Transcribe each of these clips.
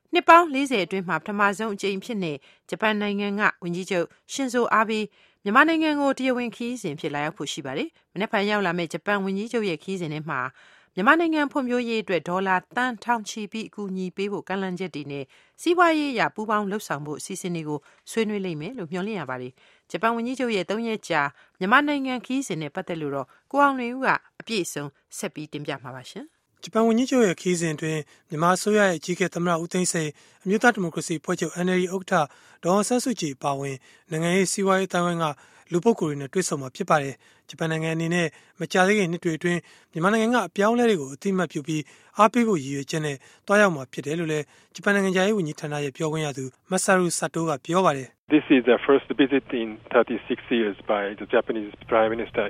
နှစ်ပေါင်း40အတွင်းမှာပထမဆုံးအကြိမ်ဖြစ်နေဂျပန်နိုင်ငံကဝန်ကြီးချုပ်ရှင်ဇိုအာဘေးမြန်မာနိုင်ငံကိုတရားဝင်ခရီးစဉ်ဖြစ်လာရောက်ဖို့ရှိပါတယ်။မနေ့ကရောက်လာမယ့်ဂျပန်ဝန်ကြီးချုပ်ရဲ့ခရီးစဉ်ထဲမှာမြန်မာနိုင်ငံဖွံ့ဖြိုးရေးအတွက်ဒေါ်လာတန်ထောင်ချီပြီးအကူအညီပေးဖို့ကမ်းလှမ်းချက်တွေနဲ့စီးပွားရေးအရပူးပေါင်းလှုပ်ဆောင်ဖို့အစီအစဉ်တွေကိုဆွေးနွေးလိမ့်မယ်လို့မျှော်လင့်ရပါတယ်။ဂျပန်ဝန်ကြီးချုပ်ရဲ့3ရက်ကြာမြန်မာနိုင်ငံခရီးစဉ်နဲ့ပတ်သက်လို့တော့ကိုအောင်လွင်ဦးကအပြည့်အစုံဆက်ပြီးတင်ပြမှာပါရှင်။ဂျပန်ဝန်ကြီးချုပ်ရဲ့ခရီးစဉ်အတွင်းမြန်မာအစိုးရရဲ့အကြီးအကဲသမ္မတဦးသိန်းစိန်အမျိုးသားဒီမိုကရေစီအဖွဲ့ချုပ် NLD ဥက္ကဋ္ဌဒေါ်အောင်ဆန်းစုကြည်ပါဝင်နိုင်ငံရေးစီးပွားရေးအတိုင်းအဝိုင်းကလူပုဂ္ဂိုလ်တွေနဲ့တွေ့ဆုံမှာဖြစ်ပါတယ်။ဂျပန်နိုင်ငံအနေနဲ့မကြာသေးခင်နှစ်တွေအတွင်းမြန်မာနိုင်ငံကအပြောင်းအလဲတွေကိုအသိအမှတ်ပြုပြီးအားပေးဖို့ရည်ရွယ်ချက်နဲ့တွားရောက်မှာဖြစ်တယ်လို့လည်းဂျပန်နိုင်ငံခြားရေးဝန်ကြီးဌာနရဲ့ပြောခွင့်ရသူမဆာရူဆာတိုကပြောပါတယ်။ This is the first visit in 36 years by the Japanese Prime Minister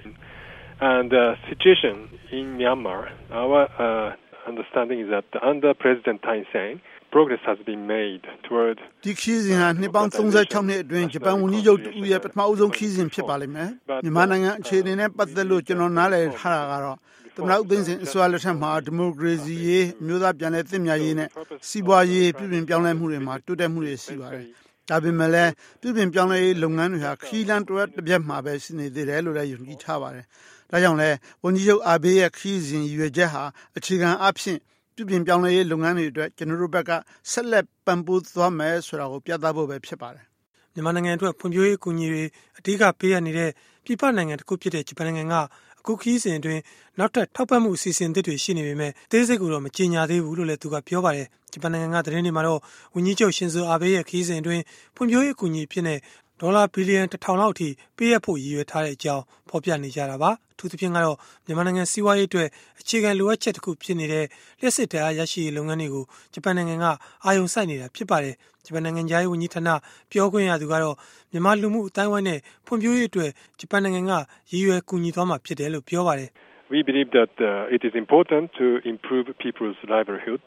and the situation in Myanmar our understanding is that under President Thein Sein progress has been made toward ဒီခီးစဉ်ဟာနှစ်ပေါင်း36နှစ်အတွင်းဂျပန်ဝန်ကြီးချုပ်တူရဲ့ပထမအဆုံးခီးစဉ်ဖြစ်ပါလိမ့်မယ်မြန်မာနိုင်ငံအခြေအနေနဲ့ပတ်သက်လို့ကျွန်တော်နားလည်ထားတာကတော့သမ္မတဦးသိန်းစိန်အစိုးရလက်ထက်မှာဒီမိုကရေစီရေးအမျိုးသားပြန်လည်သင့်မြတ်ရေးနဲ့စီးပွားရေးပြုပြင်ပြောင်းလဲမှုတွေမှာတိုးတက်မှုတွေရှိပါတယ်ဒါပေမဲ့လည်းပြုပြင်ပြောင်းလဲရေးလုပ်ငန်းတွေဟာခီးလန်းတစ်ပြက်မှာပဲရှိနေသေးတယ်လို့လည်းယုံကြည်ထားပါတယ်ဒါကြောင့်လည်းဝန်ကြီးချုပ်အာဘေးရဲ့ခီးစဉ်ရွေချက်ဟာအခြေခံအဖြစ်ပြုပြင်ပြောင်းလဲရေးလုပ်ငန်းတွေအတွက်ကျွန်တော်တို့ဘက်ကဆက်လက်ပံ့ပိုးသွားမယ်ဆိုတာကိုပြသဖို့ပဲဖြစ်ပါတယ်မြန်မာနိုင်ငံအတွက်ဖွံ့ဖြိုးရေးအကူအညီတွေအဓိကပေးရနေတဲ့ပြည်ပနိုင်ငံတစ်ခုဖြစ်တဲ့ဂျပန်နိုင်ငံကအခုခီးစဉ်အတွင်းနောက်ထပ်ထောက်ပံ့မှုအစီအစဉ်တွေရှိနေပေမဲ့အသေးစိတ်ကိုတော့မကြေညာသေးဘူးလို့လည်းသူကပြောပါတယ်ဂျပန်နိုင်ငံကသတင်းတွေမှာတော့ဝန်ကြီးချုပ်ရှင်ဇိုအာဘေးရဲ့ခီးစဉ်အတွင်းဖွံ့ဖြိုးရေးအကူအညီဖြစ်တဲ့ဒေါ်လာဘီလီယံ1000လောက်အထိပေးရဖို့ရည်ရွယ်ထားတဲ့အကြောင်းဖော်ပြနေကြတာပါအထူးသဖြင့်ကတော့မြန်မာနိုင်ငံစီးပွားရေးအတွက်အခြေခံလိုအပ်ချက်တစ်ခုဖြစ်နေတဲ့လျှက်စစ်ဓာတ်အားရရှိရေးလုပ်ငန်းတွေကိုဂျပန်နိုင်ငံကအာရုံစိုက်နေတာဖြစ်ပါတယ်ဂျပန်နိုင်ငံခြားရေးဝန်ကြီးဌာနပြောခွင့်ရသူကတော့မြန်မာလူမှုအတိုင်းအဝိုင်းနဲ့ဖွံ့ဖြိုးရေးအတွက်ဂျပန်နိုင်ငံကရည်ရွယ်ကူညီသွားမှာဖြစ်တယ်လို့ပြောပါတယ် We believe that it is important to improve people's livelihood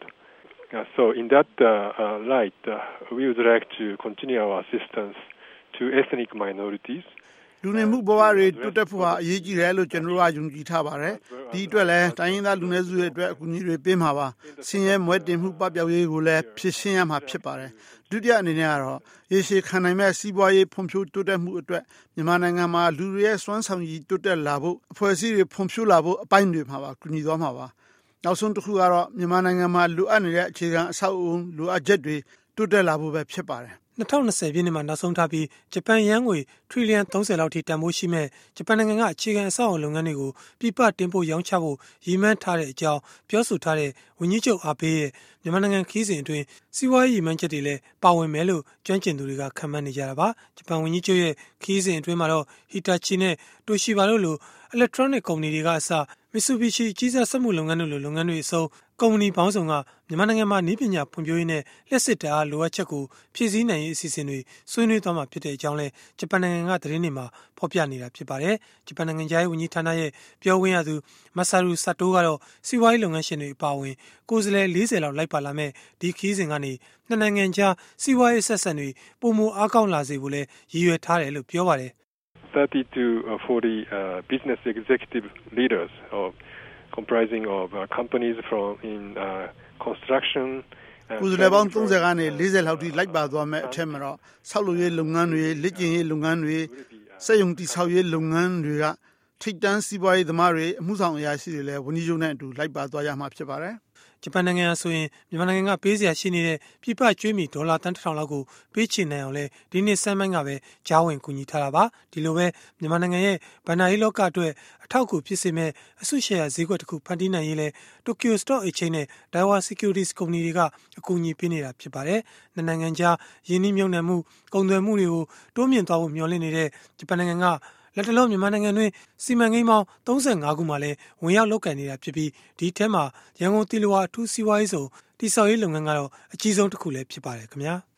so in that light we would like to continue our assistance to ethnic minorities လူနေမှုဘဝတွေတိုးတက်ဖို့ဟာအရေးကြီးတယ်လို့ကျွန်တော်တို့ကယုံကြည်ထားပါတယ်ဒီအတွက်လည်းတိုင်းရင်းသားလူနည်းစုတွေအတွက်အကူအညီတွေပေးမှာပါဆင်းရဲမွဲတင်မှုပပျောက်ရေးကိုလည်းဖြစ်ရှင်းရမှာဖြစ်ပါတယ်ဒုတိယအနေနဲ့ကတော့ရေရှည်ခံနိုင်မဲ့စီးပွားရေးဖွံ့ဖြိုးတိုးတက်မှုအတွက်မြန်မာနိုင်ငံမှာလူတွေရဲ့စွမ်းဆောင်ရည်တိုးတက်လာဖို့အဖွဲ့အစည်းတွေဖွံ့ဖြိုးလာဖို့အပိုင်းတွေမှာပါကူညီသွားမှာပါနောက်ဆုံးတစ်ခုကတော့မြန်မာနိုင်ငံမှာလိုအပ်နေတဲ့အခြေခံအဆောက်အအုံလိုအပ်ချက်တွေတိုးတက်လာဖို့ပဲဖြစ်ပါတယ် 2020ပြည့်နှစ်မှာနောက်ဆုံးထားပြီးဂျပန်ယန်းငွေထရီလီယံ30လောက်ထိတန်ဖိုးရှိမဲ့ဂျပန်နိုင်ငံကအခြေခံအဆောက်အအုံလုပ်ငန်းတွေကိုပြည်ပတင်ပို့ရောင်းချဖို့ရည်မှန်းထားတဲ့အကြောင်းပြောဆိုထားတဲ့ဝန်ကြီးချုပ်အာဘေးရဲ့မြန်မာနိုင်ငံခီးစဉ်အတွင်းစီးပွားရေးရည်မှန်းချက်တွေလည်းပါဝင်မယ်လို့ကျွမ်းကျင်သူတွေကခန့်မှန်းနေကြတာပါဂျပန်ဝန်ကြီးချုပ်ရဲ့ခီးစဉ်အတွင်းမှာတော့ဟီတာချီနဲ့တိုရှီဘာတို့လို electronic ကုမ္ပဏီတွေကအစ Mitsubishi ကြီးစားစက်မှုလုပ်ငန်းတို့လိုလုပ်ငန်းတွေအစုံကုမ္ပဏီပေါင်းစုံကမြန်မာနိုင်ငံမှာနည်းပညာဖွံ့ဖြိုးရေးနဲ့လျှက်စစ်ဓာတ်အားလိုအပ်ချက်ကိုဖြည့်ဆည်းနိုင်ရေးအစီအစဉ်တွေဆွေးနွေးသွားမှာဖြစ်တဲ့အကြောင်းလဲဂျပန်နိုင်ငံကသတင်းတွေမှာဖော်ပြနေတာဖြစ်ပါတယ်ဂျပန်နိုင်ငံခြားရေးဝန်ကြီးဌာနရဲ့ပြောခွင့်ရသူမဆာရူဆာတိုကတော့စီးပွားရေးလုပ်ငန်းရှင်တွေအပါအဝင်ကိုယ်စားလှယ်40လောက်လိုက်ပါလာမဲ့ဒီခီးစဉ်ကနေနှစ်နိုင်ငံကြားစီးပွားရေးဆက်ဆံတွေပုံမအားကောင်းလာစေဖို့လဲရည်ရွယ်ထားတယ်လို့ပြောပါတယ် 30 to 40 business executive leaders comprising of companies from in construction ကိုယ်စားလှယ်ပေါင်း30ကနေ40လောက်ထိလိုက်ပါသွားမဲ့အထက်မှာတော့ဆောက်လုပ်ရေးလုပ်ငန်းတွေလက်ကျင်ရေးလုပ်ငန်းတွေစက်ရုံတည်ဆောက်ရေးလုပ်ငန်းတွေကထိပ်တန်းစီးပွားရေးသမားတွေအမှုဆောင်အရာရှိတွေလည်းဝန်ကြီးချုပ်နဲ့အတူလိုက်ပါသွားရမှာဖြစ်ပါတယ်ဂျပန်နိုင်ငံဆိုရင်မြန်မာနိုင်ငံကပေးစရာရှိနေတဲ့ပြည်ပကျွေးမီဒေါ်လာ1000လောက်ကိုပေးချေနိုင်အောင်လဲဒီနှစ်ဆန်းပိုင်းကပဲကြားဝင်ကူညီထားတာပါဒီလိုပဲမြန်မာနိုင်ငံရဲ့ဘဏ္ဍာရေးလောကအတွက်အထောက်အကူဖြစ်စေမဲ့အစုရှယ်ယာဈေးကွက်တစ်ခုဖန်တီးနိုင်ရေးလဲ Tokyo Stock Exchange နဲ့ Daiwa Securities ကုမ္ပဏီတွေကအကူအညီပေးနေတာဖြစ်ပါတယ်နှစ်နိုင်ငံကြားယင်းနှိမ့်မြုံနယ်မှုကုန်သွယ်မှုတွေကိုတိုးမြင့်သွားဖို့မျှော်လင့်နေတဲ့ဂျပန်နိုင်ငံကလက်တလုံးမြန်မာနိုင်ငံတွင်စီမံကိန်းပေါင်း35ခုမှလည်းဝင်ရောက်လုပ်ကိုင်နေတာဖြစ်ပြီးဒီထဲမှာရန်ကုန်တီလဝါအထူးစီးပွားရေးဆောင်တိဆောက်ရေးလုပ်ငန်းကတော့အကြီးဆုံးတစ်ခုလည်းဖြစ်ပါတယ်ခင်ဗျာ